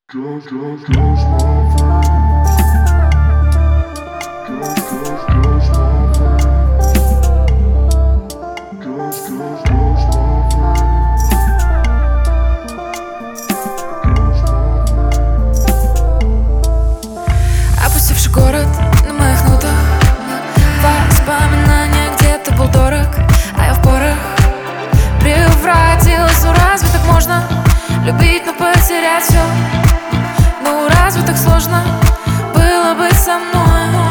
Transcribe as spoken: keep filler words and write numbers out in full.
Close, close, close my friend. Close, close, close my friend. Close, close, close my friend. Close my friend. Опустевший город на моих нотах, воспоминания, где ты был дорог, а я в порах превратилась. Ну разве так можно любить, но потерять все? Ну разве так сложно было быть со мной?